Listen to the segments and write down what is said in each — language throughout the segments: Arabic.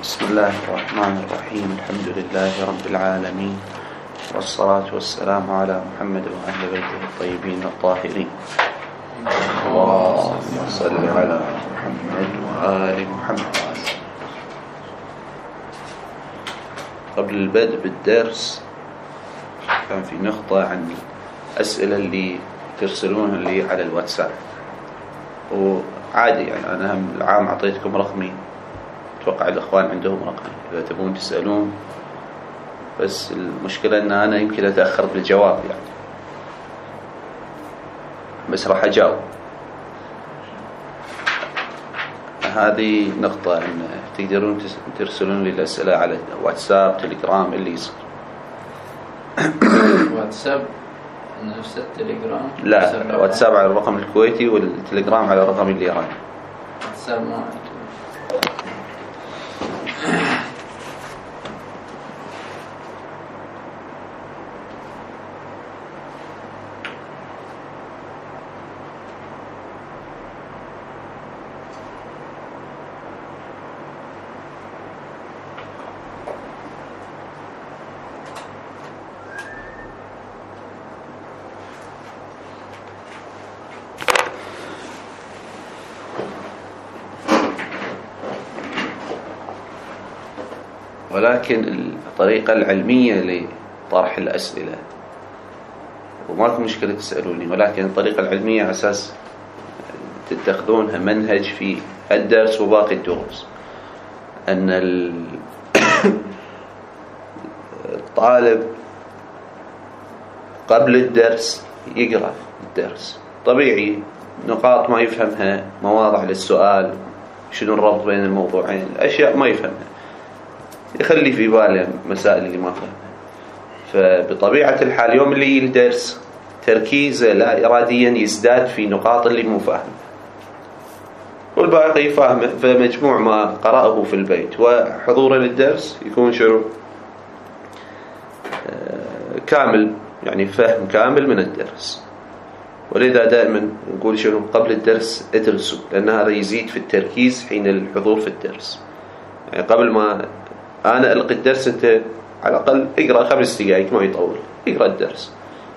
بسم الله الرحمن الرحيم. الحمد لله رب العالمين، والصلاة والسلام على محمد وأهل بيته الطيبين الطاهرين. اللهم صل على محمد وآل محمد. قبل البدء بالدرس كان في نقطة عن الأسئلة اللي ترسلونها لي على الواتساب، وعادي يعني أنا العام أعطيتكم رقمي، أتوقع الأخوان عندهم رقمي إذا تبون تسألون، بس المشكلة أن أنا يمكن أتأخر بالجواب يعني، بس راح أجاوب. هذه نقطة أن تقدرون ترسلون لي الأسئلة على واتساب، تليجرام، اللي يصير. واتساب نفس التليجرام؟ لا، واتساب على الرقم الكويتي والتليجرام على الرقم الإيراني. واتساب ما ولكن الطريقة العلمية لطرح الأسئلة، وماكو مشكلة تسألوني، ولكن الطريقة العلمية على أساس تتخذونها منهج في الدرس وباقي الدروس، أن الطالب قبل الدرس يقرأ الدرس طبيعي، نقاط ما يفهمها، مواضع للسؤال، شنو الربط بين الموضوعين، أشياء ما يفهمها يخلي في باله مسائل اللي ما فهمها. فبطبيعة الحال يوم اللي الدرس تركيزه لا إراديا يزداد في نقاط اللي مو فاهم، والباقي فاهمه، فمجموع ما قرأه في البيت وحضوره للدرس يكون شنو كامل، يعني فهم كامل من الدرس. ولذا دائما نقول شنو قبل الدرس ادرسوا، لأن هذا يزيد في التركيز حين الحضور في الدرس. يعني قبل ما أنا ألقي الدرس أنت على الأقل اقرأ 5 دقائق، ما يطول، اقرأ الدرس.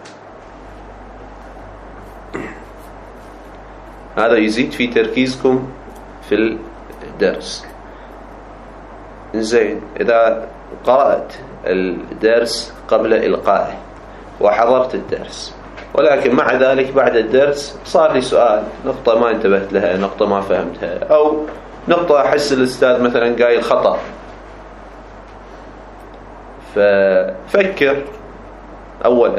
هذا يزيد في تركيزكم في الدرس. زين، إذا قرأت الدرس قبل إلقائه وحضرت الدرس، ولكن مع ذلك بعد الدرس صار لي سؤال، نقطة ما انتبهت لها، نقطة ما فهمتها، أو نقطة أحس الأستاذ مثلا قايل خطأ، ففكر أولا،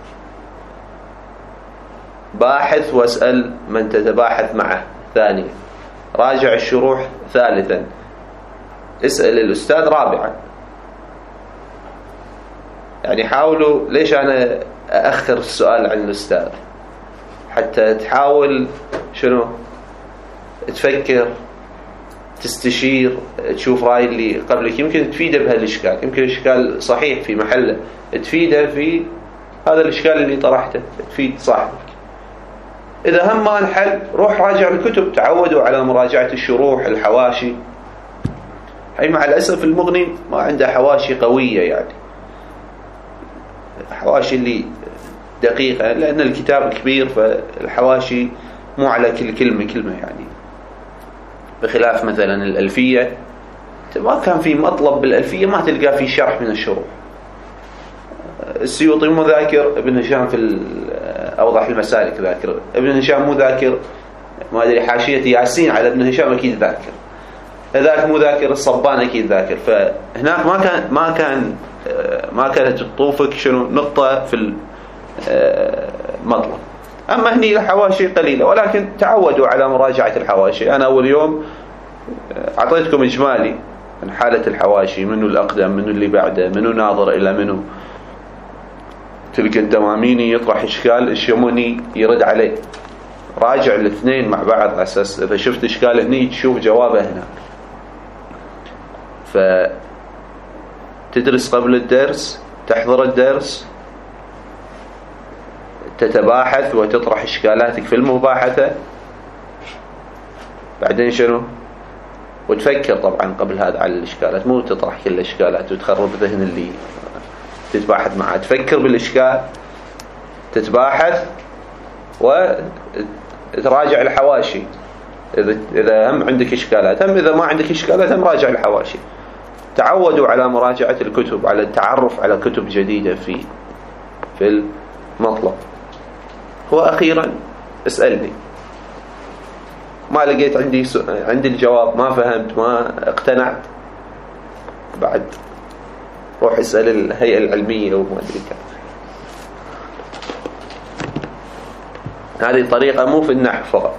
باحث واسأل من تتباحث معه، ثانيا راجع الشروح، ثالثا اسأل الأستاذ، رابعا يعني حاولوا. ليش أنا أأخر السؤال عن الأستاذ؟ حتى تحاول شنو تفكر، تستشير، تشوف رأي اللي قبلك، يمكن تفيده بهالإشكال، يمكن الإشكال صحيح في محله، تفيده في هذا الإشكال اللي طرحته، تفيد صاحبك. إذا هم ما انحل روح راجع الكتب، تعودوا على مراجعة الشروح، الحواشي. هي مع الأسف المغني ما عنده حواشي قوية، يعني حواشي اللي دقيقة، لأن الكتاب كبير، فالحواشي مو على كل كلمة يعني. بخلاف مثلا الألفية، ما كان في مطلب بالألفية ما تلقى في شرح من الشروح. السيوطي مو ذاكر، ابن هشام في أوضح المسالك ذاكر، ابن هشام مو ذاكر، ما أدري حاشية ياسين على ابن هشام أكيد ذاكر، هذاك مو ذاكر، الصبان أكيد ذاكر. فهناك ما كانت تطوفك شنو نقطة في المطلب. أما هني الحواشي قليلة، ولكن تعودوا على مراجعة الحواشي. أنا أول يوم أعطيتكم إجمالي عن حالة الحواشي، منو الأقدم، منو اللي بعده، منو ناظر إلى منو. تلقى الدماميني يطرح إشكال، الشموني يرد عليه، راجع الاثنين مع بعض على أساس إذا شفت إشكال هني تشوف جوابه هناك. فتدرس قبل الدرس، تحضر الدرس، تتباحث وتطرح إشكالاتك في المباحثة، بعدين شنو وتفكر طبعا قبل هذا على الإشكالات، مو تطرح كل الإشكالات وتخرب ذهن اللي تتباحث معه. تفكر بالإشكال، تتباحث وتراجع الحواشي إذا هم عندك إشكالات، هم إذا ما عندك إشكالات هم راجع الحواشي. تعودوا على مراجعة الكتب، على التعرف على كتب جديدة في المطلب. وأخيرا اسألني، ما لقيت عندي الجواب، ما فهمت، ما اقتنعت، بعد روح اسأل الهيئة العلمية وما أدري كيف. هذه طريقة مو في النحو فقط،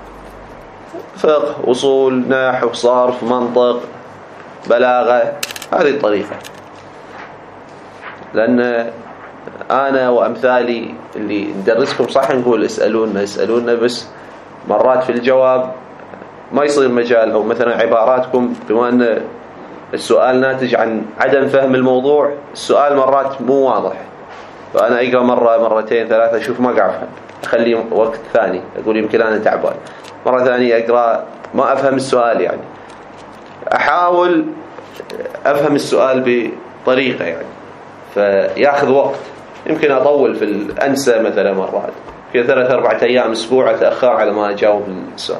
فقه، أصول، نحو، صرف، منطق، بلاغة، هذه الطريقة. لأن أنا وأمثالي اللي ندرسكم صح نقول اسألونا، بس مرات في الجواب ما يصير مجال، أو مثلا عباراتكم بما أن السؤال ناتج عن عدم فهم الموضوع، السؤال مرات مو واضح، فأنا أقرأ مرة مرتين ثلاثة أشوف ما قاعد أفهم، أخلي وقت ثاني، أقول يمكن أنا تعبان، مرة ثانية أقرأ ما أفهم السؤال، يعني أحاول أفهم السؤال بطريقة يعني، فيأخذ وقت، يمكن أطول في أنسى مثلا مرات في 3-4 أيام أسبوع أتأخر على ما أجاوب السؤال.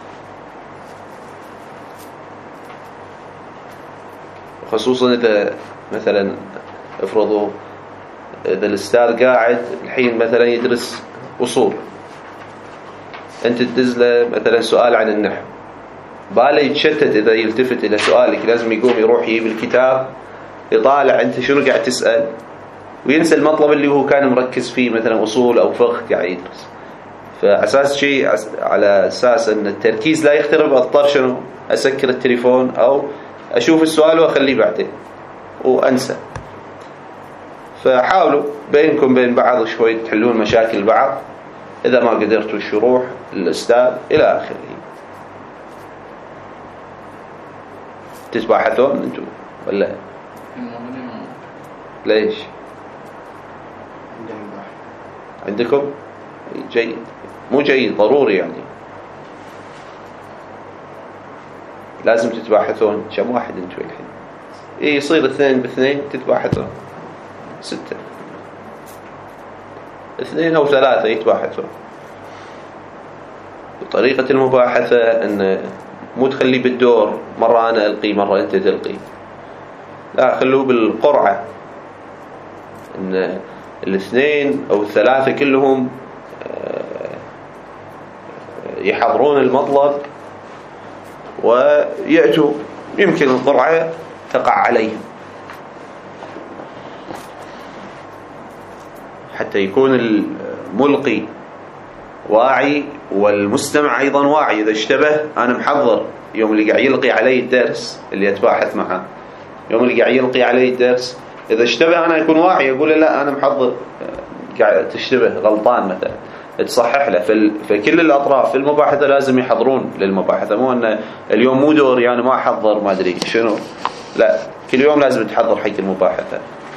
خصوصا إذا مثلا افرضوا إذا الأستاذ قاعد الحين مثلا يدرس أصول، أنت تدز له مثلا سؤال عن النحو، باله يتشتت إذا يلتفت إلى سؤالك، لازم يقوم يروح يجيب الكتاب يطالع أنت شنو قاعد تسأل، وينسى المطلب اللي هو كان مركز فيه، مثلا أصول أو فقه قاعد يدرس. فأساس شيء على أساس أن التركيز لا يخترب، أضطر شنو أسكر التليفون أو أشوف السؤال وأخليه بعدين وأنسى. فحاولوا بينكم بين بعض شوي تحلون مشاكل بعض، إذا ما قدرتوا الشروح الأستاذ إلى آخره. تتباحثون أنتم ولا ليش؟ عندكم جيد، مو جيد ضروري يعني، لازم تتباحثون. كم واحد أنتم الحين؟ يصير 2 ب2 تتباحثون، 6 2 أو 3 يتباحثون. طريقة المباحثة أن مو تخلي بالدور، مرة أنا ألقي مرة أنت تلقي، لا، خلوه بالقرعة، أن 2 أو 3 كلهم يحضرون المطلب ويأتوا، يمكن القرعة تقع عليهم حتى يكون الملقي واعي والمستمع أيضا واعي. إذا اشتبه أنا محضر يوم اللي قاعد يلقي علي الدرس اللي أتباحث معه، يوم اللي قاعد يلقي علي الدرس إذا اشتبه أنا يكون واعي، يقول لا أنا محضر، قاعد تشتبه غلطان مثلا، تصحح له. فكل الأطراف في المباحثة لازم يحضرون للمباحثة، مو أن اليوم مو دوري يعني ما أحضر ما أدري شنو، لا، كل يوم لازم تحضر حق المباحثة.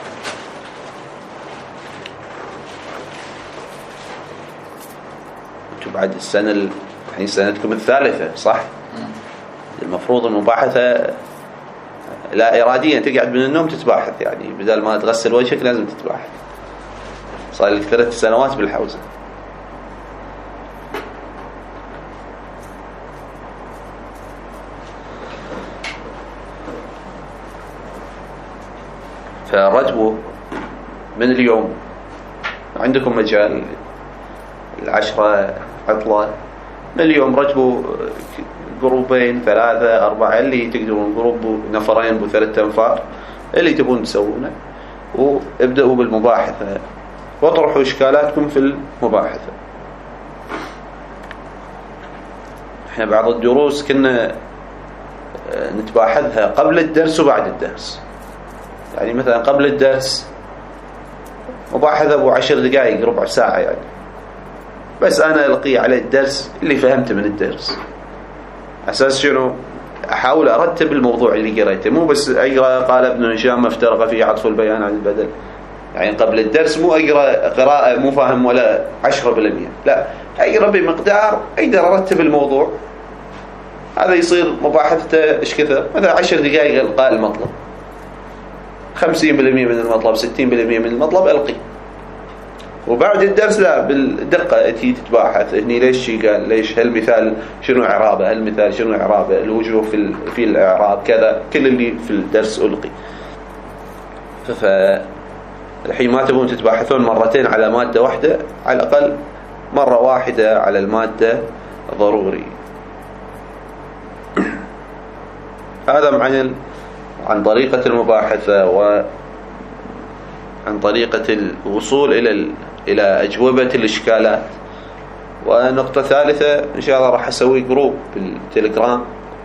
أنتم بعد السنة الحين سنتكم الثالثة صح؟ المفروض المباحثة لا إراديا تقعد من النوم تتباحث، يعني بدل ما تغسل وجهك لازم تتباحث. صار لك 3 سنوات بالحوزة. فرتبوا من اليوم، عندكم مجال 10 عطلة، من اليوم رتبوا جروبين 3 4 اللي تقدرون، جروب 2 ب3 أنفار اللي تبون تسوونه، وابدأوا بالمباحثة واطرحوا إشكالاتكم في المباحثة. احنا بعض الدروس كنا نتباحثها قبل الدرس وبعد الدرس، يعني مثلا قبل الدرس مباحثة أبو 10 دقائق ربع ساعة يعني، بس أنا ألقي على الدرس اللي فهمته من الدرس، أساس شنو أحاول أرتب الموضوع اللي قريته، مو بس أقرأ قال ابن هشام ما افترق فيه عطف البيان عن البدل، يعني قبل الدرس مو أقرأ قراءة مو فاهم ولا 10%، لا، أقرأ بمقدار أقدر أرتب الموضوع هذا يصير مباحثته إيش كثر؟ مثلا 10 دقائق إلقاء المطلب، 50% من المطلب 60% من المطلب ألقي. وبعد الدرس لا بالدقة تي تتباحث هني ليش شي قال، ليش هالمثال شنو إعرابه، هالمثال شنو إعرابه، الوجوه في الإعراب كذا، كل اللي في الدرس ألقي. فالحين ما تبون تتباحثون مرتين على مادة واحدة، على الأقل مرة واحدة على المادة ضروري. هذا عن طريقة المباحثة وعن طريقة الوصول إلى أجوبة الإشكالات. ونقطة ثالثة إن شاء الله راح أسوي جروب بالتليجرام،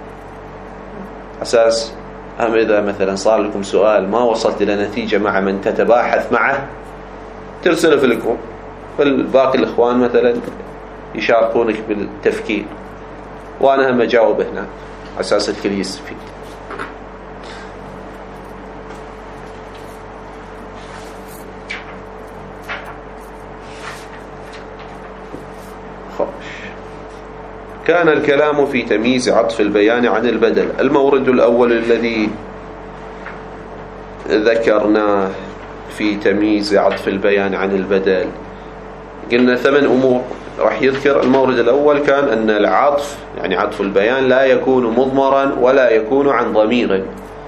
أساس هم إذا مثلا صار لكم سؤال ما وصلت إلى نتيجة مع من تتباحث معه ترسله في الجروب، فالباقي الإخوان مثلا يشاركونك بالتفكير، وأنا هم أجاوب هنا أساس الكل يستفيد. كان الكلام في تمييز عطف البيان عن البدل. المورد الأول الذي ذكرناه في تمييز عطف البيان عن البدل قلنا 8 أمور راح يذكر. المورد الأول كان أن العطف يعني عطف البيان لا يكون مضمرا ولا يكون عن ضمير.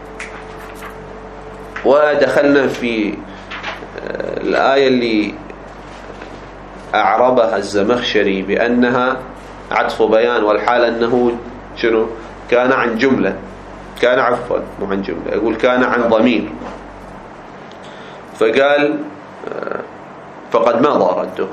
ودخلنا في الآية اللي أعربها الزمخشري بأنها عطف بيان، والحال أنه شنو كان عن جملة، كان عفوا مو عن جملة، يقول كان عن ضمير، فقال فقد مضى رده.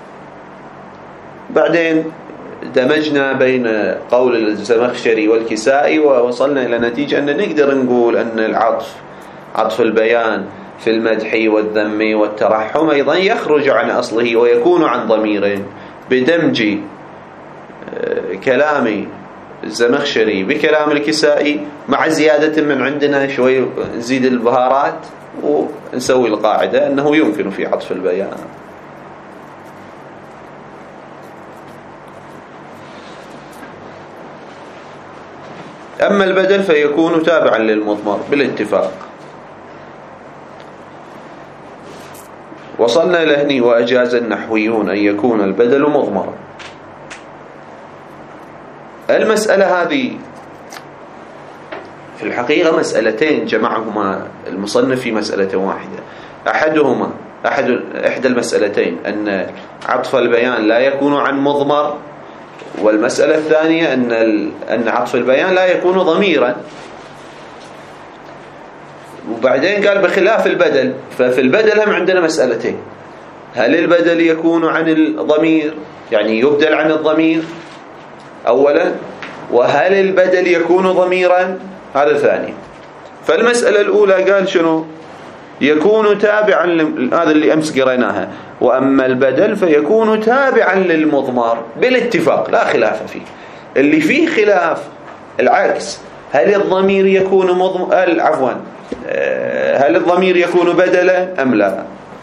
بعدين دمجنا بين قول الزمخشري والكسائي ووصلنا إلى نتيجة أن نقدر نقول أن العطف عطف البيان في المدح والذم والترحم أيضا يخرج عن أصله ويكون عن ضمير بدمج كلام الزمخشري بكلام الكسائي مع زيادة من عندنا شوي، نزيد البهارات ونسوي القاعدة أنه يمكن في عطف البيان. أما البدل فيكون تابعا للمضمر بالاتفاق. وصلنا إلى هني وأجاز النحويون أن يكون البدل مضمرا. المسألة هذه في الحقيقة مسألتين جمعهما المصنف في مسألة واحدة. إحدى المسألتين أن عطف البيان لا يكون عن مضمر، والمسألة الثانية أن عطف البيان لا يكون ضميرا. وبعدين قال بخلاف البدل، ففي البدل هم عندنا مسألتين: هل البدل يكون عن الضمير يعني يبدل عن الضمير أولا، وهل البدل يكون ضميرا هذا ثاني. فالمسألة الأولى قال شنو يكون تابعا هذا اللي أمس قريناها، وأما البدل فيكون تابعا للمضمر بالاتفاق لا خلاف فيه. اللي فيه خلاف العكس، هل الضمير يكون هل الضمير يكون بدلا أم لا،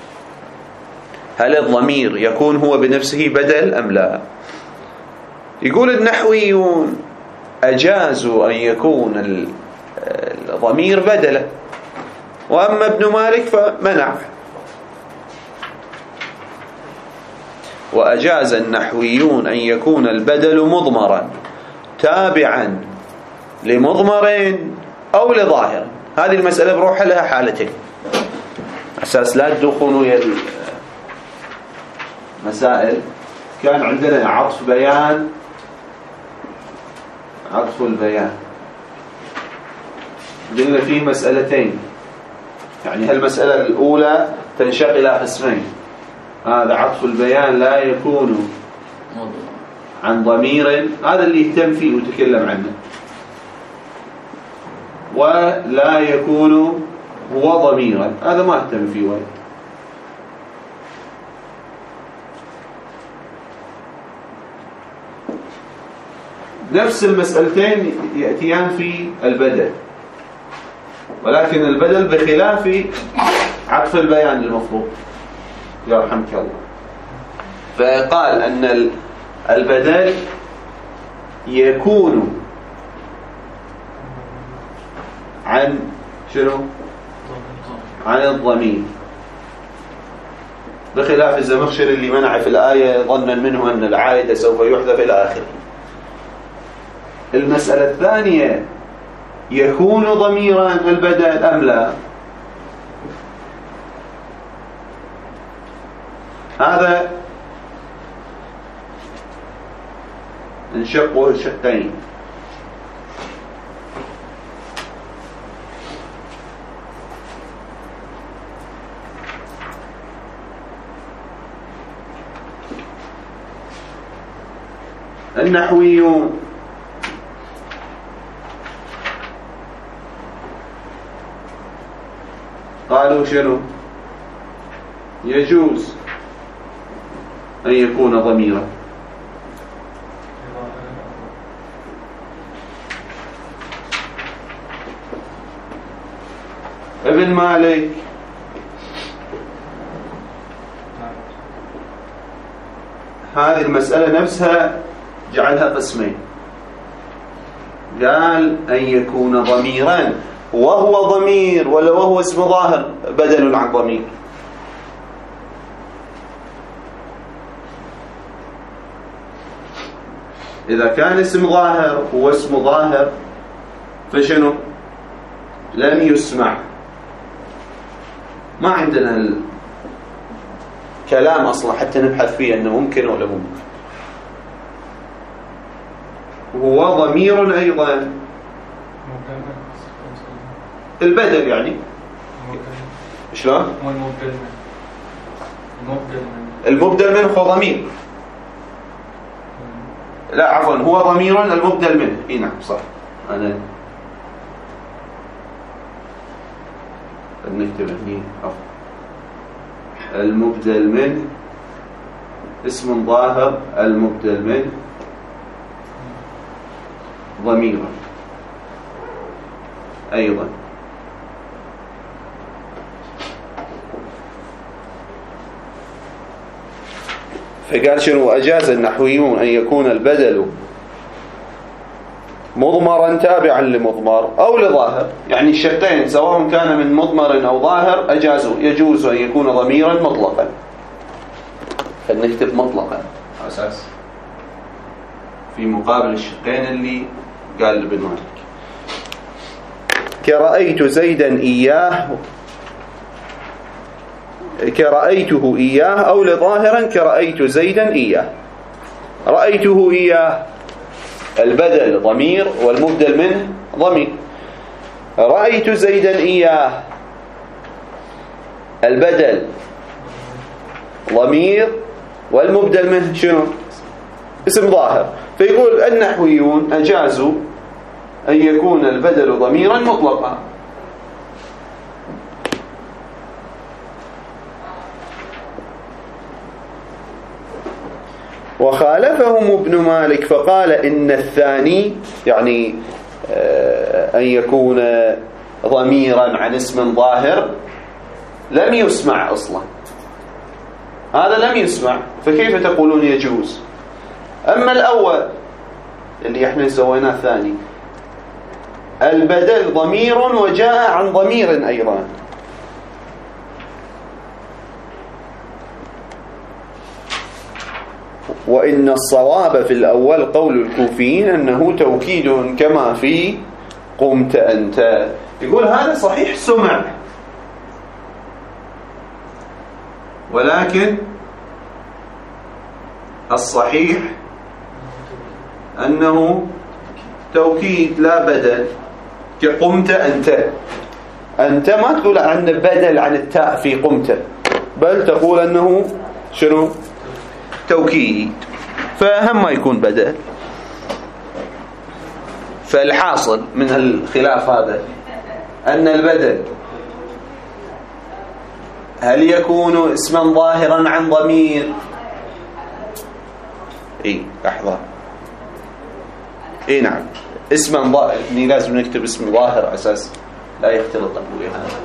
هل الضمير يكون هو بنفسه بدل أم لا. يقول النحويون أجازوا أن يكون الضمير بدلا، وأما ابن مالك فمنع. وأجاز النحويون أن يكون البدل مضمرا تابعا لمضمر أو لظاهر. هذه المسألة بروح لها حالتين أساس لا تدخلوا ويا المسائل. كان عندنا عطف بيان، عطف البيان قلنا فيه مسألتين، يعني هالمسألة الأولى تنشق إلى قسمين: هذا عطف البيان لا يكون عن ضمير، هذا اللي يهتم فيه وتكلم عنه، ولا يكون هو ضميرا، هذا ما اهتم فيه ولا. نفس المسألتين يأتيان في البدل، ولكن البدل بخلاف عطف البيان المفروض يرحمك الله. فقال أن البدل يكون عن شنو؟ عن الضمير، بخلاف الزمخشري اللي منع في الآية ظنا منه أن العائد سوف يحذف إلى آخره. المسألة الثانية، يكون ضميرا البدل أم لا؟ هذا انشقه شقين. النحويون قالوا شنو؟ يجوز أن يكون ضميرا. ابن مالك هذه المسألة نفسها جعلها قسمين، قال أن يكون ضميرا وهو ضمير ولا وهو اسم ظاهر بدل عن ضمير. إذا كان اسم ظاهر هو اسم ظاهر فشنو؟ لم يسمع، ما عندنا الكلام أصلا حتى نبحث فيه أنه ممكن ولا ممكن. هو ضمير أيضا البدل يعني شلون؟ المبدل منه هو ضمير، لا عفوا هو ضمير المبدل منه. اي نعم صح، أنا نكتب هنا المبدل منه اسم ظاهر المبدل منه ضميرا أيضا. فقال شنو؟ أجاز النحويون أن يكون البدل مضمرا تابعا لمضمر أو لظاهر، يعني الشرطين سواء كان من مضمر أو ظاهر أجازوا، يجوز أن يكون ضميرا مطلقا. فنكتب مطلقا على أساس في مقابل الشقين اللي قال ابن مالك. كرأيت زيدا إياه، كرأيته إياه، أو لظاهرا كرأيت زيدا إياه. رأيته إياه البدل ضمير والمبدل منه ضمير. رأيت زيدا إياه البدل ضمير والمبدل منه شنو؟ اسم ظاهر. فيقول النحويون أجازوا أن يكون البدل ضميرا مطلقا. وخالفهم ابن مالك فقال إن الثاني يعني أن يكون ضميرا عن اسم ظاهر لم يسمع أصلا، هذا لم يسمع، فكيف تقولون يجوز؟ أما الأول اللي احنا سويناه ثاني، البدل ضمير وجاء عن ضمير أيضا. وإن الصواب في الأول قول الكوفيين أنه توكيد كما في قمت أنت. يقول هذا صحيح سمع، ولكن الصحيح أنه توكيد لا بدل. كقمت أنت، أنت ما تقول عن بدل عن التاء في قمت، بل تقول أنه شنو؟ توكيد، فهم ما يكون بدل. فالحاصل من الخلاف هذا أن البدل هل يكون اسما ظاهرا عن ضمير؟ لحظة، نعم اسما ظاهر، لازم نكتب اسم ظاهر أساس لا يختلط أبوي هذا.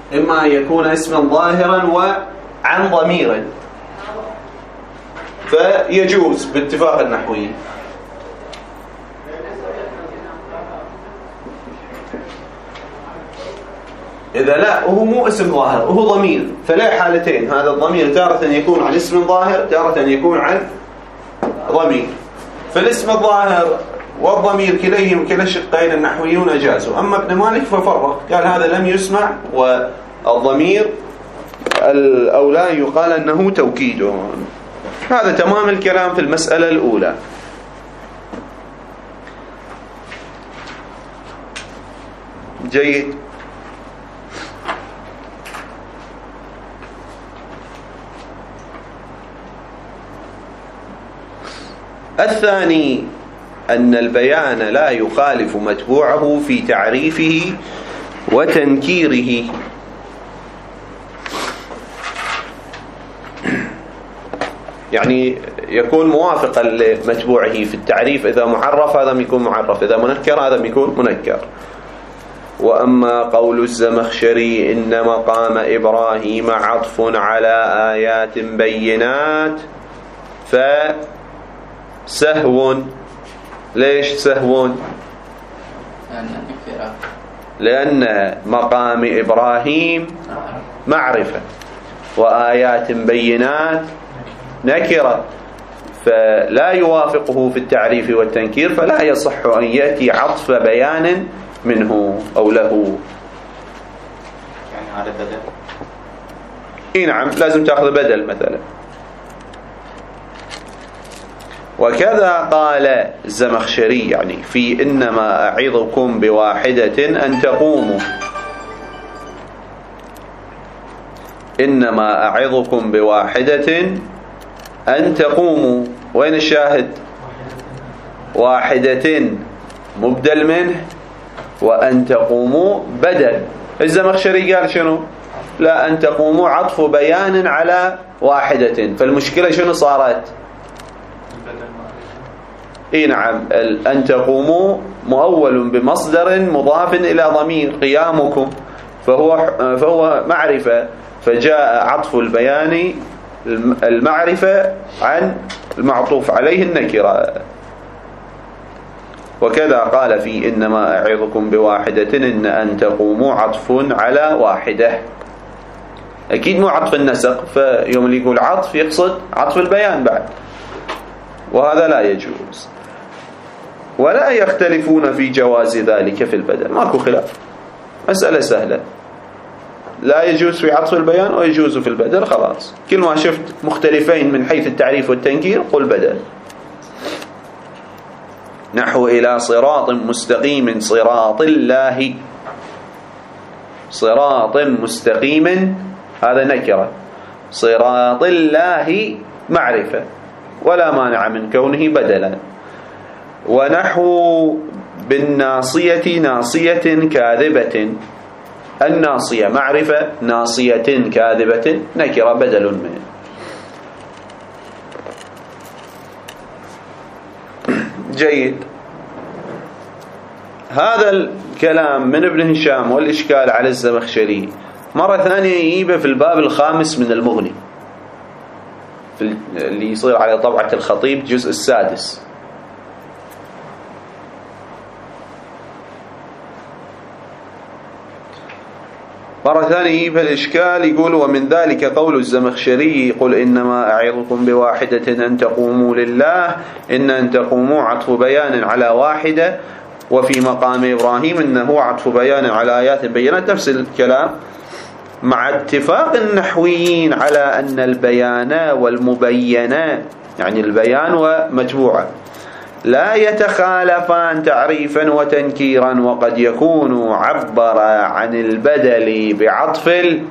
إما أن يكون اسما ظاهرا وعن ضمير، فيجوز باتفاق النحويين. إذا لا هو مو اسم ظاهر، هو ضمير، فلا حالتين، هذا الضمير تارة يكون عن اسم ظاهر، تارة يكون عن ضمير. فالاسم الظاهر والضمير كليهم كلا الشقين النحويون أجازوا. أما ابن مالك ففرق، قال هذا لم يسمع، والضمير الأولى يقال أنه توكيد. هذا تمام الكلام في المسألة الأولى. جيد. الثاني أن البيان لا يخالف متبوعه في تعريفه وتنكيره. يعني يكون موافقا لمتبوعه في التعريف، إذا معرف هذا يكون معرف، إذا منكر هذا يكون منكر. وأما قول الزمخشري إن مقام إبراهيم عطف على آيات بينات فسهو. ليش سهو؟ لأن مقام إبراهيم معرفة وآيات بينات نكرة، فلا يوافقه في التعريف والتنكير، فلا يصح أن يأتي عطف بيان منه أو له. يعني هذا بدل؟ نعم، لازم تأخذ بدل مثلا. وكذا قال الزمخشري يعني في إنما أعظكم بواحدة أن تقوموا. إنما أعظكم بواحدة أن تقوموا، وين الشاهد؟ واحدة مبدل منه، وأن تقوموا بدل. الزمخشري قال شنو؟ لا، أن تقوموا عطف بيان على واحدة، فالمشكلة شنو صارت؟ نعم، أن تقوموا مؤول بمصدر مضاف إلى ضمير قيامكم، فهو معرفة، فجاء عطف البيان المعرفة عن المعطوف عليه النكرة. وكذا قال في إنما أعظكم بواحدة إن أن تقوموا عطف على واحدة، أكيد مو عطف النسق، فيوم اللي يقول عطف يقصد عطف البيان بعد، وهذا لا يجوز. ولا يختلفون في جواز ذلك في البدل، ماكو خلاف، مسألة سهلة، لا يجوز في عطف البيان ويجوز في البدل، خلاص. كل ما شفت مختلفين من حيث التعريف والتنكير قل بدل. نحو إلى صراط مستقيم صراط الله، صراط مستقيم هذا نكرة، صراط الله معرفة، ولا مانع من كونه بدلا. ونحو بالناصية ناصية كاذبة، الناصية معرفة، ناصية كاذبة نكرة بدل منه. جيد. هذا الكلام من ابن هشام والإشكال على الزمخشري مرة ثانية يجيبه في الباب الخامس من المغني، اللي يصير على طبعة الخطيب الجزء السادس. مرة ثانية يجيب الإشكال، يقول ومن ذلك قول الزمخشري قل إنما أعظكم بواحدة أن تقوموا لله، إن أن تقوموا عطف بيان على واحدة، وفي مقام إبراهيم إنه عطف بيان على آيات بينات، نفس الكلام، مع اتفاق النحويين على أن البيان والمبينات يعني البيان ومتبوعة لا يتخالفان تعريفا وتنكيرا، وقد يكون عبر عن البدل بعطف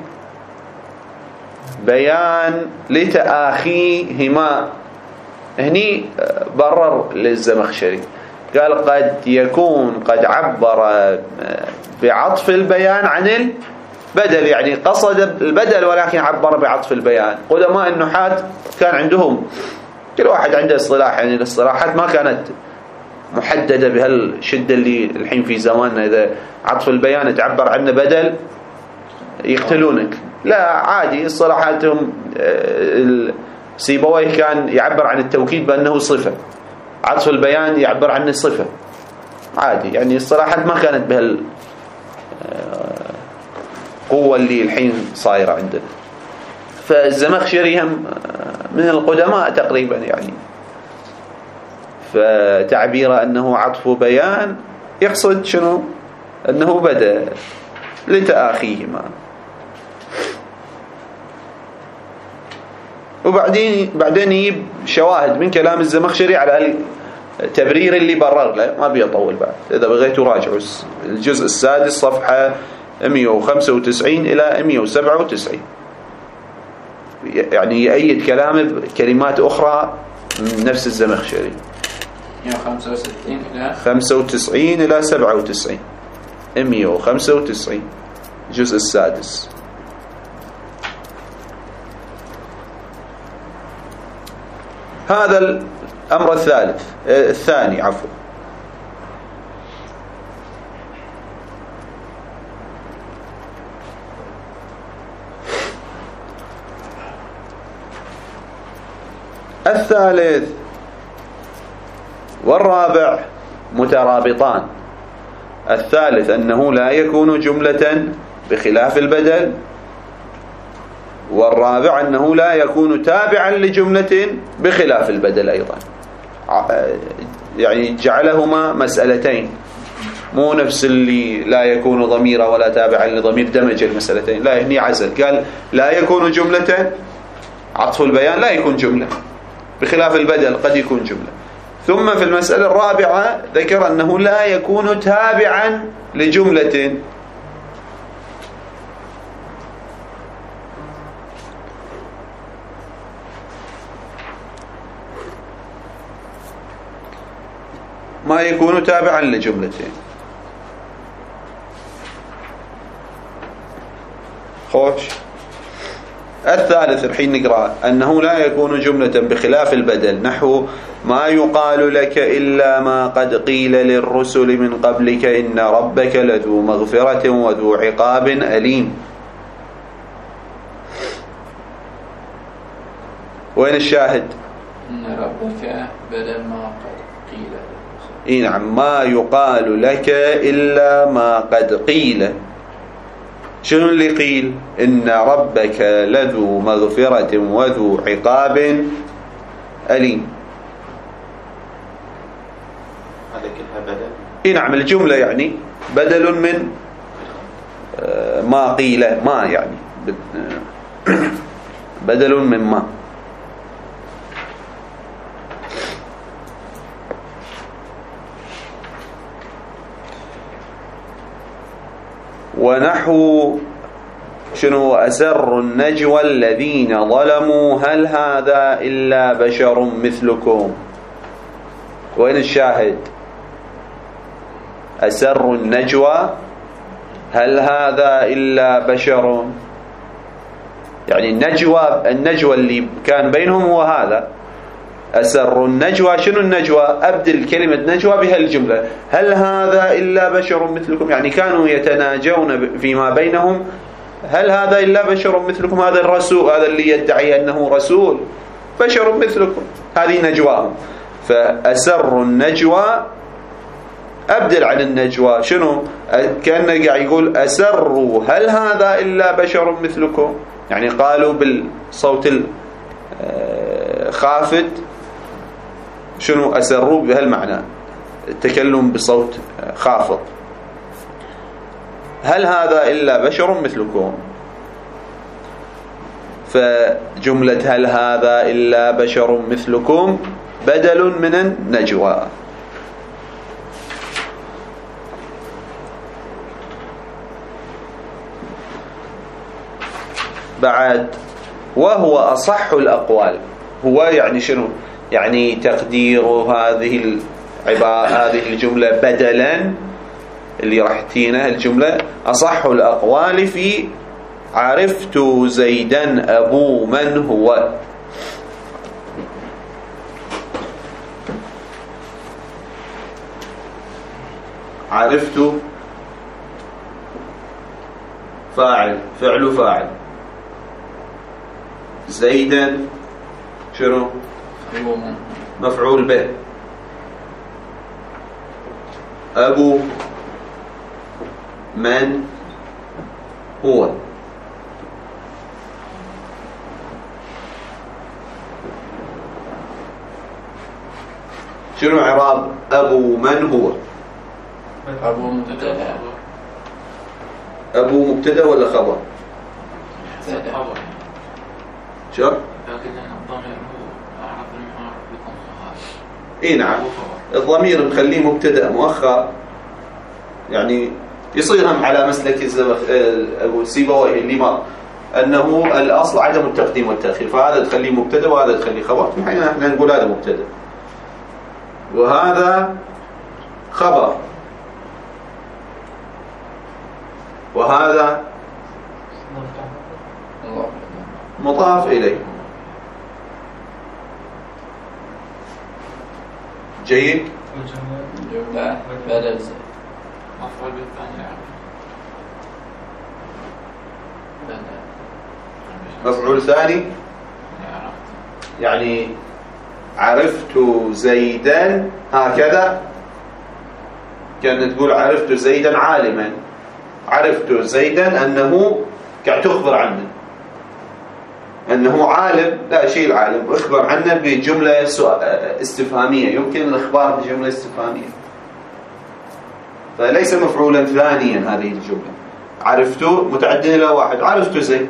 البيان لتآخيهما. هني برر للزمخشري، قال قد يكون قد عبر بعطف البيان عن البدل، يعني قصد البدل ولكن عبر بعطف البيان. قدماء النحاة كان عندهم كل واحد عنده اصطلاح، يعني الاصطلاحات ما كانت محددة بهالشدة اللي الحين في زماننا. إذا عطف البيان تعبر عنه بدل يقتلونك. لا عادي اصطلاحاتهم. سيبويه كان يعبر عن التوكيد بأنه صفة، عطف البيان يعبر عن الصفة عادي. يعني اصطلاحات ما كانت بهالقوة اللي الحين صايرة عندنا. فالزمخشري هم من القدماء تقريبا يعني، فتعبيره أنه عطف بيان يقصد شنو؟ أنه بدأ لتآخيهما. وبعدين يجيب شواهد من كلام الزمخشري على التبرير اللي برر له. ما بيطول بعد، إذا بغيتوا راجعوا الجزء السادس صفحة 195 إلى 197، يعني يأيد كلامه بكلمات أخرى من نفس الزمخشري. 165 إلى 95 إلى 97، 195 الجزء السادس. هذا الأمر الثاني عفوا. الثالث والرابع مترابطان. الثالث أنه لا يكون جملة بخلاف البدل، والرابع أنه لا يكون تابعا لجملة بخلاف البدل أيضا. يعني جعلهما مسألتين، مو نفس اللي لا يكون ضميرا ولا تابعا لضمير، دمج المسألتين. لا، هني عزل، قال لا يكون جملة، عطف البيان لا يكون جملة، بخلاف البدل قد يكون جملة. ثم في المسألة الرابعة ذكر أنه لا يكون تابعا لجملة. ما يكون تابعا لجملتين. خوش. الثالث الحين نقرأ أنه لا يكون جملة بخلاف البدل، نحو ما يقال لك إلا ما قد قيل للرسل من قبلك إن ربك لذو مغفرة وذو عقاب أليم. وين الشاهد؟ إن ربك بدل ما قد قيل للرسل. إيه نعم، ما يقال لك إلا ما قد قيل. شنو اللي قيل؟ إن ربك لذو مغفرة وذو عقاب أليم. هذا كلها بدل. إيه نعم، الجملة يعني بدل من ما قيل، ما يعني بدل من ما. ونحو شنو أسر النجوى الذين ظلموا هل هذا إلا بشر مثلكم. وين الشاهد؟ أسر النجوى هل هذا إلا بشر، يعني النجوى اللي كان بينهم هو هذا. أسر النجوى، شنو النجوى؟ أبدل كلمة نجوى بهالجملة، هل هذا إلا بشر مثلكم، يعني كانوا يتناجون فيما بينهم، هل هذا إلا بشر مثلكم، هذا الرسول، هذا اللي يدعي أنه رسول بشر مثلكم، هذه نجواهم. فأسر النجوى أبدل عن النجوى، شنو؟ كأنه قاعد يقول أسروا هل هذا إلا بشر مثلكم، يعني قالوا بالصوت الخافت، شنو أسروا بهالمعنى، التكلم بصوت خافض. هل هذا إلا بشر مثلكم، فجملة هل هذا إلا بشر مثلكم بدل من النجوى. بعد وهو أصح الأقوال، هو يعني شنو؟ يعني تقدير هذه الجملة بدلا اللي راح تينا الجملة أصح الأقوال في عرفت زيدا أبو من هو. عرفت فاعل، فعل فاعل. زيدا شنو؟ مفعول به. أبو من هو؟ شنو إعراب أبو من هو؟ أبو مبتدأ. أبو مبتدأ ولا خبر؟ خبر. شو؟ لكن الضمير هو أعرف المعارف بكم خاص. إيه نعم. الضمير نخليه مبتدأ مؤخر، يعني يصير هم على مسلك أبو سيبويه اللي مر أنه الأصل عدم التقديم والتأخير، فهذا تخليه مبتدأ وهذا تخليه خبر، احنا نقول هذا مبتدأ وهذا خبر وهذا مضاف إليه. جيد. جملة بدل زي مفعول بالثاني مفعول ثاني يعني عرفت زيدا هكذا، كانت تقول عرفت زيدا عالما. عرفت زيدا أنه قاعد تخبر عنه أنه عالم، لا شيء العالم اخبر عنه بجملة استفهامية، يمكن الإخبار بجملة استفهامية، فليس مفعولا ثانيا هذه الجملة. عرفت متعدد إلى واحد، عرفت زيد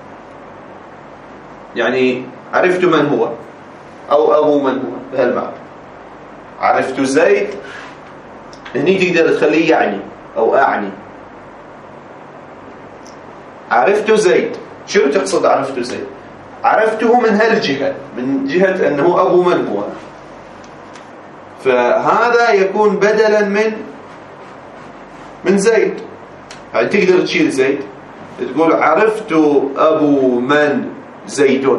يعني عرفت من هو أو أبو من هو بهالمعنى. عرفت زيد هني تقدر تخليه يعني أو أعني. عرفت زيد شنو تقصد عرفت زيد؟ عرفته من هالجهة، من جهة أنه أبو من هو، فهذا يكون بدلا من زيد. يعني تقدر تشيل زيد تقول عرفت أبو من زيد،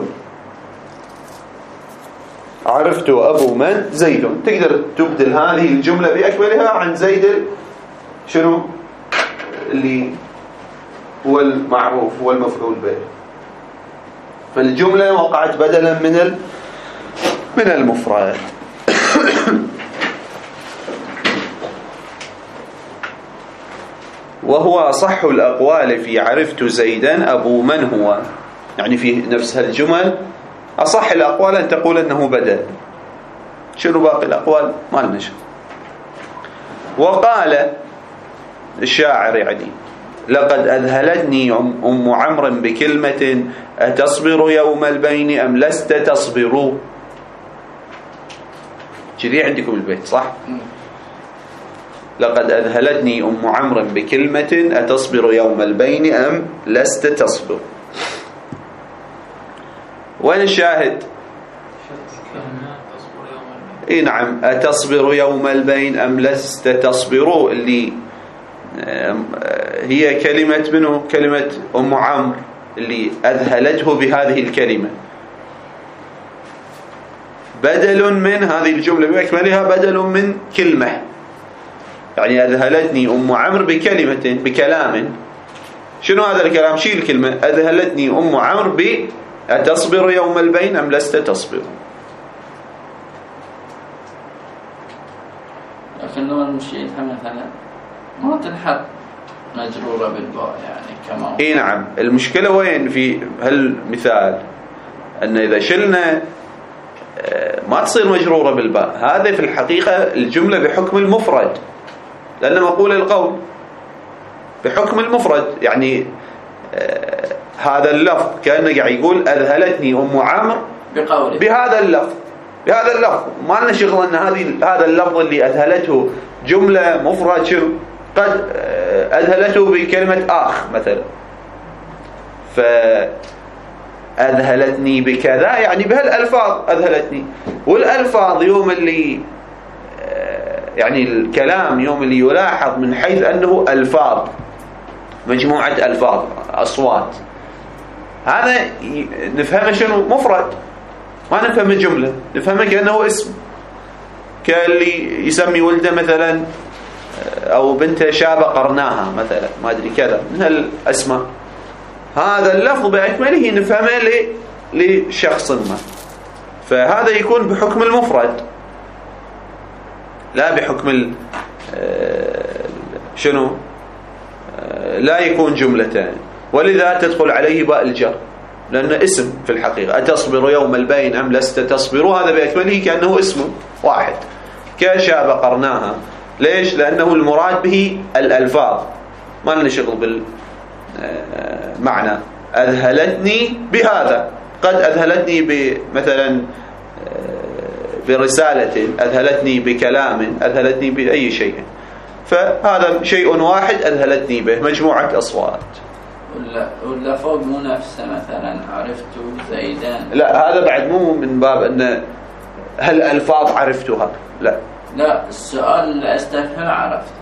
عرفت أبو من زيد، تقدر تبدل هذه الجملة بأكملها عن زيد شنو اللي هو المعروف هو المفعول به، فالجملة وقعت بدلا من المفرد. وهو أصح الأقوال في عرفت زيدا أبو من هو، يعني في نفس هالجمل أصح الأقوال أن تقول أنه بدل. شنو باقي الأقوال ما لنا شغل. وقال الشاعر يعني لقد أذهلتني أم عمرو بكلمة أتصبر يوم البين أم لست تصبر. كذي عندكم البيت صح؟ لقد أذهلتني أم عمرو بكلمة أتصبر يوم البين أم لست تصبر. وين الشاهد؟ إيه نعم، أتصبر يوم البين أم لست تصبر، اللي هي كلمة منه، كلمة أم عمرو اللي أذهلته بهذه الكلمة، بدل من هذه الجملة بأكملها، بدل من كلمة. يعني أذهلتني أم عمرو بكلمة، بكلام. شنو هذا الكلام؟ شيل الكلمة. أذهلتني أم عمرو أتصبر يوم البين أم لست تصبر. لكن لو نشيلها مثلا ما تنحط مجرورة بالباء يعني كما اي نعم. المشكلة وين في هالمثال؟ أن إذا شلنا ما تصير مجرورة بالباء. هذا في الحقيقة الجملة بحكم المفرد، لأن مقول القول بحكم المفرد. يعني هذا اللفظ كأنه قاعد يقول أذهلتني أم عمرو بقوله بهذا اللفظ، بهذا اللفظ. ما لنا شغل أن هذا اللفظ اللي أذهلته جملة مفرد، شو قد أذهلته بكلمة آخ مثلا، فأذهلتني بكذا يعني بهالألفاظ أذهلتني. والألفاظ يوم اللي يعني الكلام يوم اللي يلاحظ من حيث أنه ألفاظ، مجموعة ألفاظ، أصوات، هذا نفهمه شنو؟ مفرد. ما نفهم الجملة، نفهمه كأنه اسم، كاللي يسمي ولده مثلا أو بنت شاب قرناها مثلا، ما أدري كذا من هالأسماء. هذا اللفظ بأكمله نفهمه لشخص ما، فهذا يكون بحكم المفرد لا بحكم شنو، لا يكون جملتان. ولذا تدخل عليه باء الجر لأنه اسم في الحقيقة. أتصبر يوم البين أم لست تصبر، هذا بأكمله كأنه اسم واحد. كشاب قرناها، ليش؟ لأنه المراد به الألفاظ، ما لنا شغل بالمعنى. أذهلتني بهذا، قد أذهلتني مثلا برسالة، أذهلتني بكلام، أذهلتني بأي شيء، فهذا شيء واحد أذهلتني به مجموعة أصوات. ولا فوق منافسة مثلا عرفت زيدان، لا هذا بعد مو من باب أن هل ألفاظ عرفتها، لا السؤال اللي أستفهمه عرفت.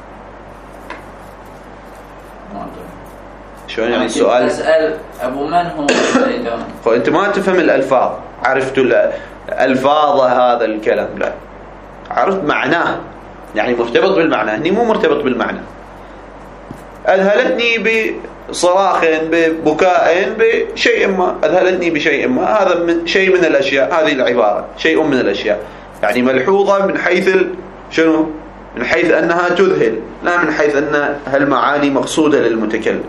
شلون يعني السؤال؟ أسأل أبو من هو زيدان، أنت ما تفهم الألفاظ، عرفت الألفاظ هذا الكلام، لا عرفت معناه، يعني مرتبط بالمعنى. هني مو مرتبط بالمعنى. أذهلتني بصراخ، ببكاء، بشيء ما، أذهلتني بشيء ما، هذا شيء من الأشياء. هذه العبارة شيء من الأشياء، يعني ملحوظة من حيث شنو؟ من حيث أنها تذهل، لا من حيث أن هالمعاني مقصودة للمتكلم.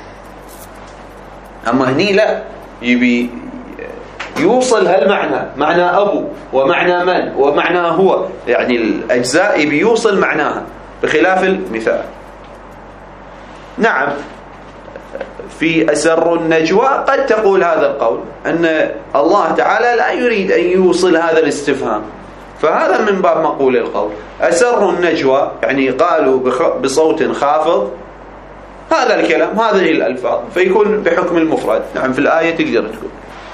أما هني لا، يبي يوصل هالمعنى، معنى أبو ومعنى من ومعنى هو، يعني الأجزاء يبي يوصل معناها بخلاف المثال. نعم في أسر النجوى قد تقول هذا القول أن الله تعالى لا يريد أن يوصل هذا الاستفهام، فهذا من باب مقول القول. أسر النجوى يعني قالوا بصوت خافض هذا الكلام، هذه الألفاظ، فيكون بحكم المفرد. نعم في الآية تقدر تقول،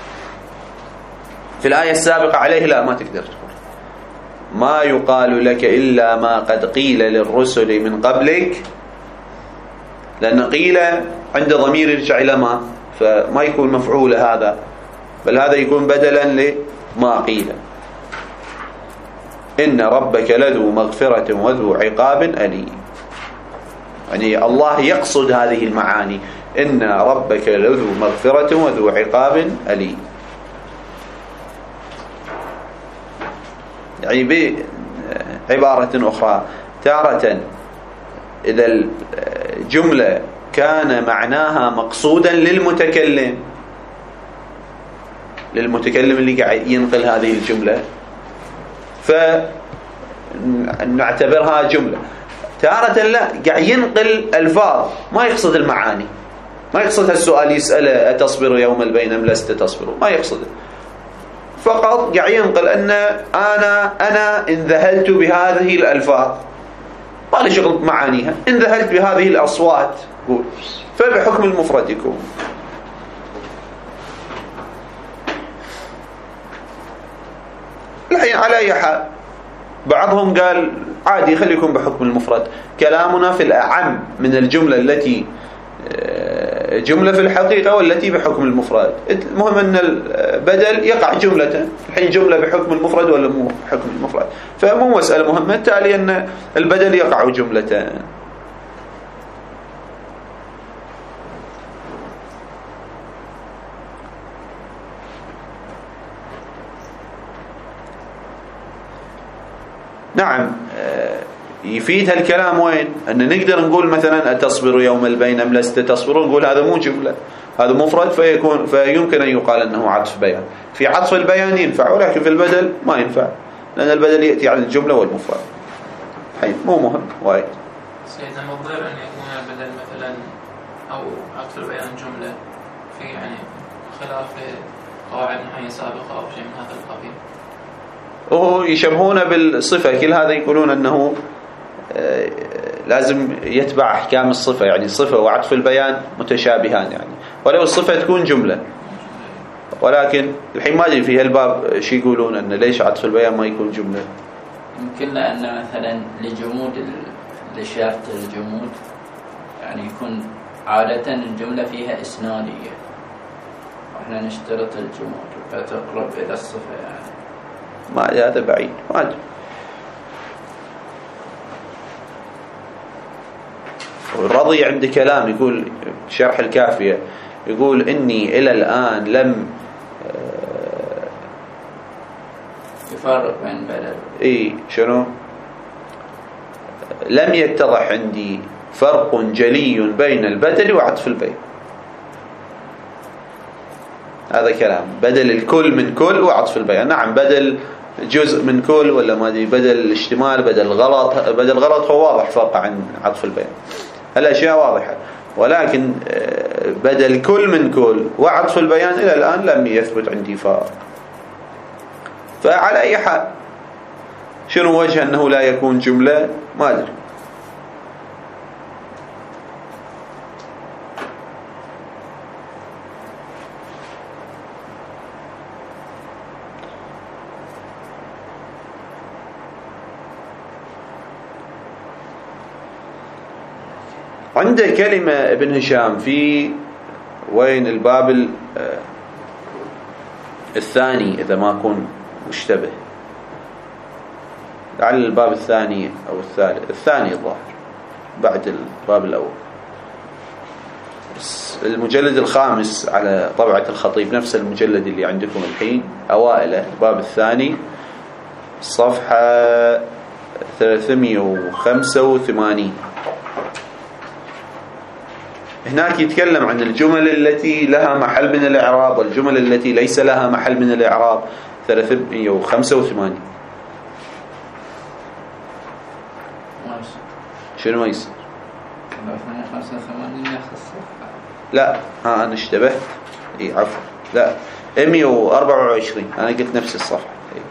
في الآية السابقة عليه لا، ما تقدر تقول ما يقال لك إلا ما قد قيل للرسل من قبلك، لأن قيل عند ضمير يرجع إلى ما، فما يكون مفعول هذا، بل هذا يكون بدلا لما قيل. إن ربك لذو مغفرة وذو عقاب أليم، يعني الله يقصد هذه المعاني، إن ربك لذو مغفرة وذو عقاب أليم. يعني بعبارة أخرى، تارة إذا الجملة كان معناها مقصودا للمتكلم اللي قاعد ينقل هذه الجملة، فنعتبرها جملة. تارة لا، قاعد ينقل ألفاظ ما يقصد المعاني، ما يقصد هالسؤال يسأله أتصبر يوم البين أم لست تصبر، ما يقصده، فقط قاعد ينقل أن أنا إن ذهلت بهذه الألفاظ ما لي شغل معانيها، إن ذهلت بهذه الأصوات قول، فبحكم المفرد يكون. الحين على أي حال بعضهم قال عادي خليكم بحكم المفرد، كلامنا في الأعم من الجملة التي جملة في الحقيقة والتي بحكم المفرد. المهم أن البدل يقع جملة، الحين جملة بحكم المفرد ولا مو بحكم المفرد، فمو مسألة مهمة، التالي أن البدل يقع جملة. نعم يفيد هالكلام وين؟ أن نقدر نقول مثلا أتصبر يوم البين أم لست تصبر، نقول هذا مو جملة، هذا مفرد، فيمكن أن يقال أنه عطف بيان. في عطف البيان ينفع، ولكن في البدل ما ينفع، لأن البدل يأتي على الجملة والمفرد. حين مو مهم وايد. سيدنا مضير أن يكون البدل مثلا أو عطف البيان جملة في يعني خلاف قواعد نحوية سابقة أو شيء من هذا القبيل. وهو يشبهون بالصفة، كل هذا يقولون أنه لازم يتبع أحكام الصفة، يعني صفة وعطف البيان متشابهان، يعني ولو الصفة تكون جملة. ولكن الحين ما أدري في هالباب شي يقولون أن ليش عطف البيان ما يكون جملة. يمكن لأن مثلا لجمود لشرط الجمود يعني يكون عادة الجملة فيها إسنادية، وإحنا نشترط الجمود فتقرب إلى الصفة، يعني ما هذا بعيد، ما أدري. الرضي عنده كلام يقول شرح الكافية، يقول إني إلى الآن لم يفرق بين بدل. إيه شنو؟ لم يتضح عندي فرق جلي بين البدل وعطف البيان. هذا كلام بدل الكل من كل وعطف البيان. نعم بدل جزء من كل ولا ما ادري بدل الاشتمال بدل غلط هو واضح فرق عن عطف البيان، الاشياء واضحه، ولكن بدل كل من كل وعطف البيان الى الان لم يثبت عندي فرق. فعلى اي حال شنو وجه انه لا يكون جمله؟ ما ادري. عنده كلمة ابن هشام في وين الباب الثاني إذا ما أكون مشتبه، لعل الباب الثاني أو الثاني الظاهر بعد الباب الأول، المجلد الخامس على طبعة الخطيب، نفس المجلد اللي عندكم الحين أوائله، الباب الثاني صفحة 385. هناك يتكلم عن الجمل التي لها محل من الإعراب والجمل التي ليس لها محل من الإعراب. 385 شنو ما يصير؟ 385 يخص. لا أنا اشتبهت. عفوا، لا 124 أنا قلت نفس الصفحة.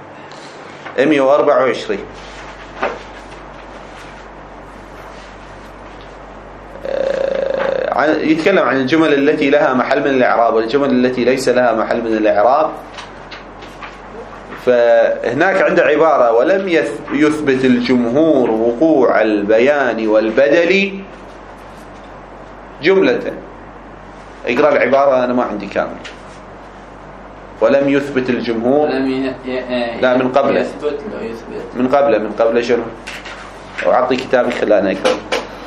124 يتكلم عن الجمل التي لها محل من الإعراب والجمل التي ليس لها محل من الإعراب. فهناك عنده عبارة ولم يثبت الجمهور وقوع البيان والبدل جملة. اقرأ العبارة، أنا ما عندي كامل. ولم يثبت الجمهور لا من قبله من قبله شنو؟ وأعطي كتابي خلاني أقرأ.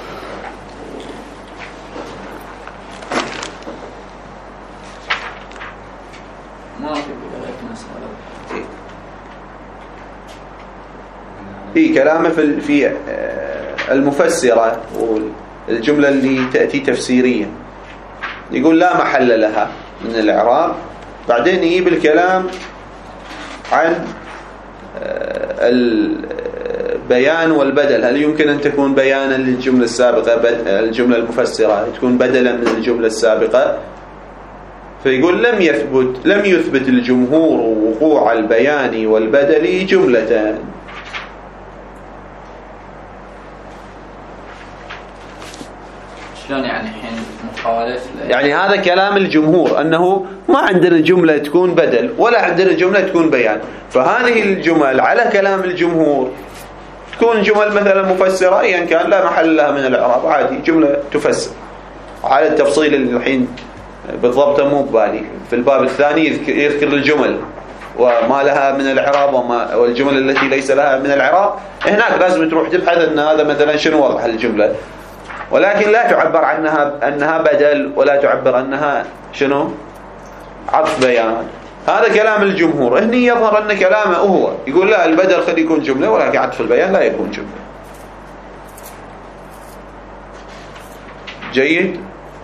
في كلامه في المفسرة والجملة اللي تأتي تفسيريا يقول لا محل لها من الإعراب. بعدين يجيب الكلام عن البيان والبدل، هل يمكن أن تكون بيانا للجملة السابقة، الجملة المفسرة تكون بدلا من الجملة السابقة. فيقول لم يثبت الجمهور وقوع البيان والبدل جملة. شلون يعني الحين مخالف؟ يعني هذا كلام الجمهور أنه ما عندنا جملة تكون بدل ولا عندنا جملة تكون بيان. فهذه الجمل على كلام الجمهور تكون جمل مثلا مفسرة أيا كان لا محل لها من الإعراب، عادي جملة تفسر. على التفصيل اللي الحين بالضبط مو ببالي. في الباب الثاني يذكر الجمل وما لها من الإعراب والجمل التي ليس لها من الإعراب. هناك لازم تروح تبحث أن هذا مثلا شنو وضع الجملة، ولكن لا تعبر عنها أنها بدل ولا تعبر أنها شنو عطف بيان. هذا كلام الجمهور. هني يظهر أن كلامه هو يقول لا البدل خلي يكون جملة ولكن عطف البيان لا يكون جملة. جيد.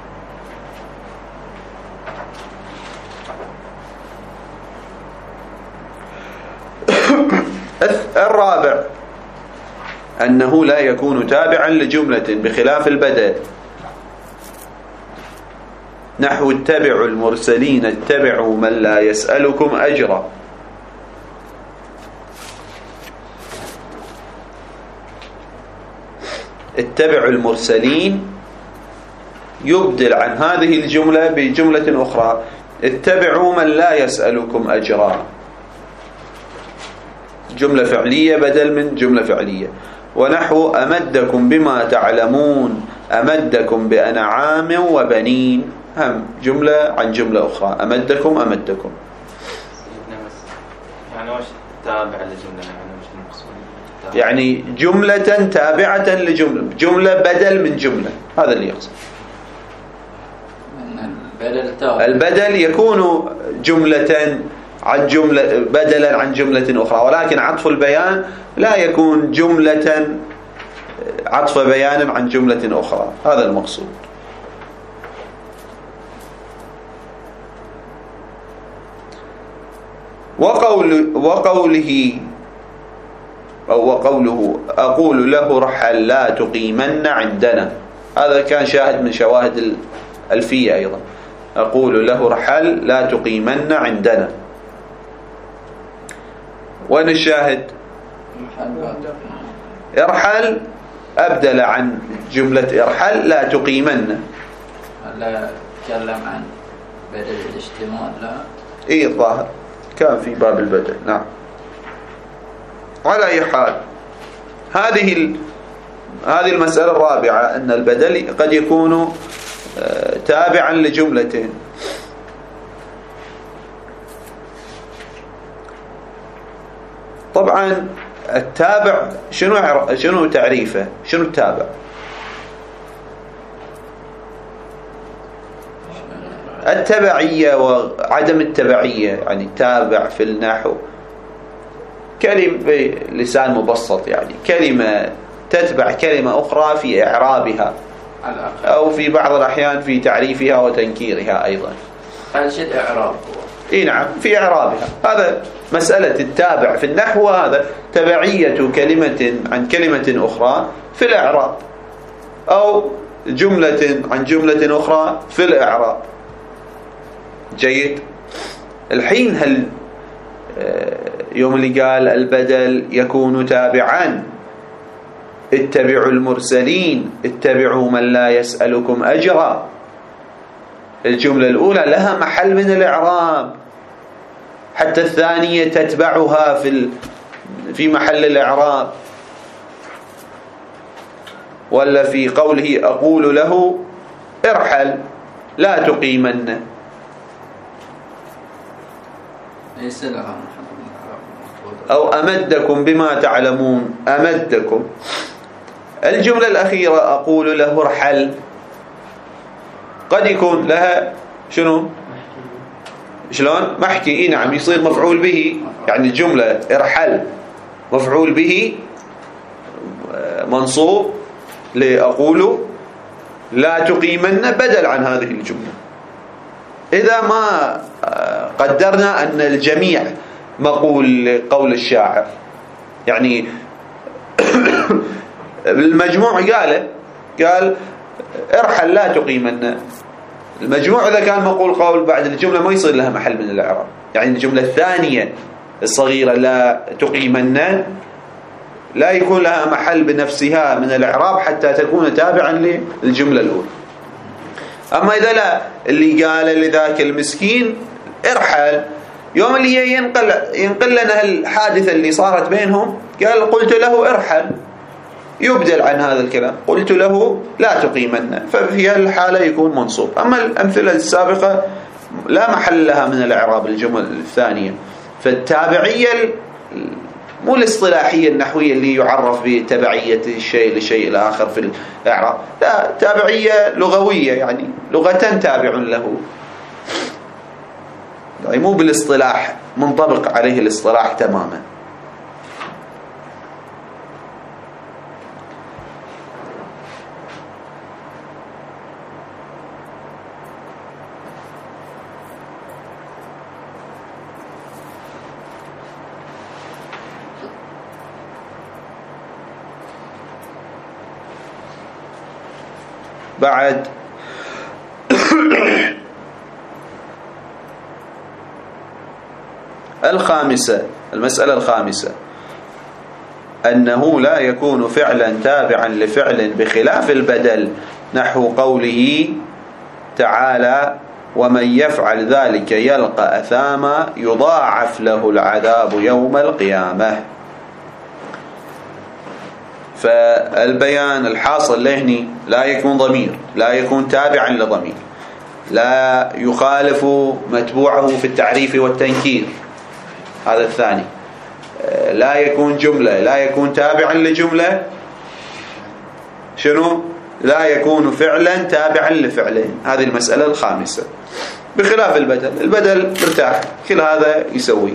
الرابع أنه لا يكون تابعا لجملة بخلاف البدل، نحو اتبعوا المرسلين اتبعوا من لا يسألكم أجرا. اتبعوا المرسلين يبدل عن هذه الجملة بجملة أخرى اتبعوا من لا يسألكم أجرا، جملة فعلية بدل من جملة فعلية. ونحو أمدكم بما تعلمون أمدكم بأنعام وبنين، هم جملة عن جملة أخرى. أمدكم يعني وش تابع للجملة، يعني وش المقصود؟ يعني جملة تابعة لجملة، جملة بدل من جملة، هذا اللي يقصد. البدل يكون جملة عن جملة، بدلا عن جملة أخرى، ولكن عطف البيان لا يكون جملة عطف بيان عن جملة أخرى، هذا المقصود. وقوله أقول له ارحل لا تقيمن عندنا، هذا كان شاهد من شواهد الألفية أيضا. أقول له ارحل لا تقيمن عندنا. وين الشاهد؟ ارحل أبدل عن جملة ارحل لا تقيمن. لا تكلم عن بدل الاشتمال. لا إيه الظاهر كان في باب البدل. نعم. على أي حال هذه المسألة الرابعة، أن البدل قد يكون تابعا لجملة. طبعا التابع شنو تعريفه؟ شنو التابع؟ التبعية وعدم التبعية. يعني تابع في النحو كلمة بلسان مبسط، يعني كلمة تتبع كلمة أخرى في إعرابها أو في بعض الأحيان في تعريفها وتنكيرها أيضا. هذا شيء إعراب. إيه نعم، في إعرابها. هذا مسألة التابع في النحو، هذا تبعية كلمة عن كلمة أخرى في الإعراب، أو جملة عن جملة أخرى في الإعراب. جيد. الحين هل يوم اللي قال البدل يكون تابعا، اتبعوا المرسلين اتبعوا من لا يسألكم أجرا، الجملة الأولى لها محل من الإعراب، حتى الثانية تتبعها في محل الإعراب. ولا في قوله أقول له ارحل لا تقيمن، ليس لها أو أمدكم بما تعلمون، أمدكم. الجملة الأخيرة أقول له ارحل قد يكون لها شنو؟ شلون؟ محكي. إيه نعم، يصير مفعول به. يعني الجملة ارحل مفعول به منصوب لأقول لا تقيمن بدل عن هذه الجملة. إذا ما قدرنا أن الجميع مقول قول الشاعر، يعني المجموع قال ارحل لا تقيمن، المجموع إذا كان مقول قول بعد الجملة ما يصير لها محل من الإعراب. يعني الجملة الثانية الصغيرة لا تقيمن لا يكون لها محل بنفسها من الإعراب حتى تكون تابعا للجملة الأولى. أما إذا لا، اللي قال لذاك المسكين ارحل، يوم اللي ينقل لنا الحادثة اللي صارت بينهم، قال قلت له ارحل، يبدل عن هذا الكلام قلت له لا تقيمن، ففي الحالة يكون منصوب. أما الأمثلة السابقة لا محل لها من الإعراب الجمل الثانية. فالتابعية مو الاصطلاحية النحوية اللي يعرف بتبعية الشيء لشيء الآخر في الإعراب، لا، تابعية لغوية، يعني لغة تابع له، يعني مو بالاصطلاح منطبق عليه الاصطلاح تماما. بعد المسألة الخامسة أنه لا يكون فعلا تابعا لفعل بخلاف البدل، نحو قوله تعالى ومن يفعل ذلك يلقى أثاما يضاعف له العذاب يوم القيامة. فالبيان الحاصل لهني لا يكون ضمير، لا يكون تابعا لضمير، لا يخالف متبوعه في التعريف والتنكير، هذا الثاني. لا يكون جملة لا يكون تابعا لجملة، شنو؟ لا يكون فعلا تابعا لفعلين. هذه المسألة الخامسة. بخلاف البدل، البدل مرتاح، كل هذا يسوي.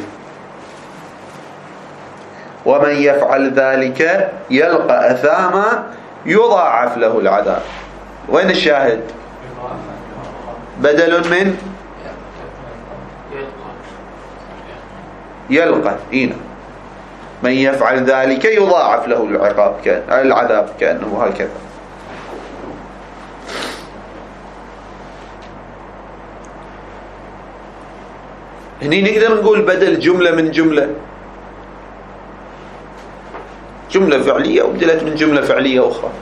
ومن يفعل ذلك يلقى أثاما يضاعف له العذاب. وين الشاهد؟ بدل من يلقى. إينا من يفعل ذلك يضاعف له العذاب كأنه هكذا. هني نقدر نقول بدل جملة من جملة، جملة فعلية وبدلت من جملة فعلية أخرى.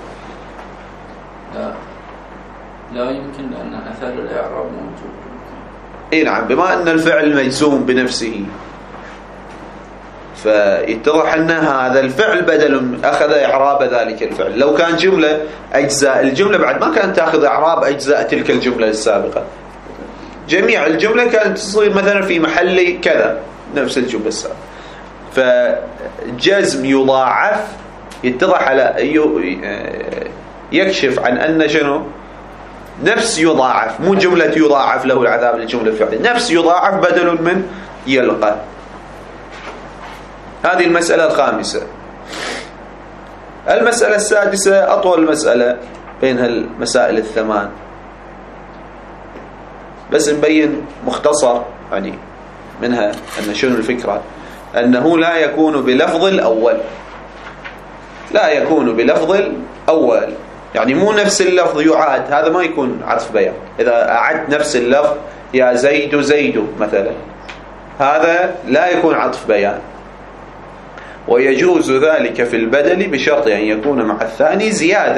لا يمكن، لأن أثر الإعراب موجود. إيه نعم، بما أن الفعل مجزوم بنفسه فيتضح أن هذا الفعل بدل أخذ إعراب ذلك الفعل. لو كان جملة، أجزاء الجملة بعد ما كانت تأخذ إعراب أجزاء تلك الجملة السابقة، جميع الجملة كانت تصير مثلا في محل كذا نفس الجملة السابقة. فجزم يضاعف يتضح على يكشف عن أن شنو؟ نفس يضاعف، مو جملة يضاعف له العذاب للجملة الفعلية، نفس يضاعف بدل من يلقى. هذه المسألة الخامسة. المسألة السادسة أطول مسألة بين هالمسائل الثمان، بس نبين مختصر يعني منها أن شنو الفكرة، أنه لا يكون بلفظ الأول، لا يكون بلفظ الأول، يعني مو نفس اللفظ يعاد، هذا ما يكون عطف بيان. إذا أعد نفس اللفظ يا زيد زيد مثلا، هذا لا يكون عطف بيان. ويجوز ذلك في البدل بشرط أن يكون مع الثاني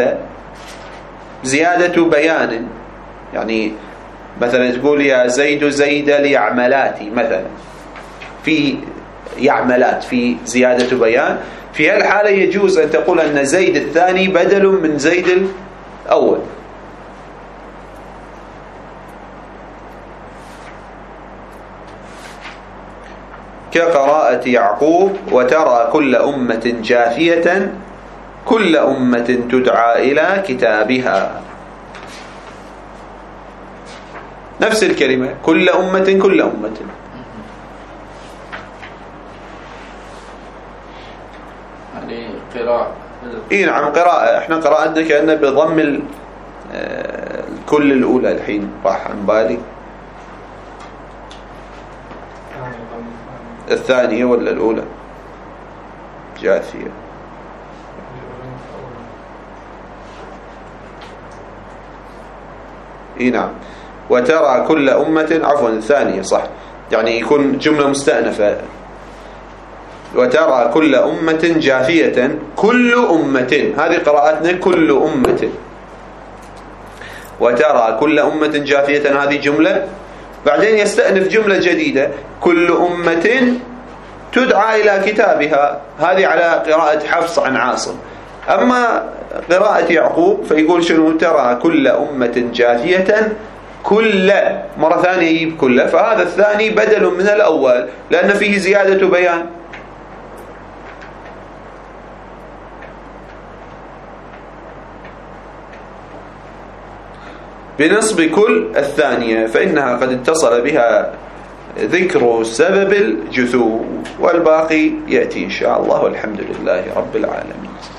زيادة بيان. يعني مثلا تقول يا زيد زيد ليعملاتي مثلا، في يعملات في زيادة بيان، في هالحالة يجوز أن تقول أن زيد الثاني بدل من زيد الأول. كقراءة يعقوب وترى كل أمة جاثية كل أمة تدعى إلى كتابها، نفس الكلمة كل أمة كل أمة. هذه قراءة. إيه نعم قراءة. إحنا قراءتنا كأنه بضم كل الأولى الحين راح عن بالي. الثانية ولا الأولى؟ جاثية. إيه نعم. وترى كل أمة، عفوا الثانية صح، يعني يكون جملة مستأنفة. وترى كل أمة جاثية كل أمة، هذه قراءتنا كل أمة. وترى كل أمة جاثية هذه جملة، بعدين يستأنف جملة جديدة كل أمة تدعى إلى كتابها، هذه على قراءة حفص عن عاصم. أما قراءة يعقوب فيقول شنو؟ ترى كل أمة جاثية كل، مرة ثانية يجيب كل، فهذا الثاني بدل من الأول لأن فيه زيادة بيان. بنصب كل الثانية فإنها قد اتصل بها ذكر سبب الجثو، والباقي يأتي إن شاء الله، والحمد لله رب العالمين.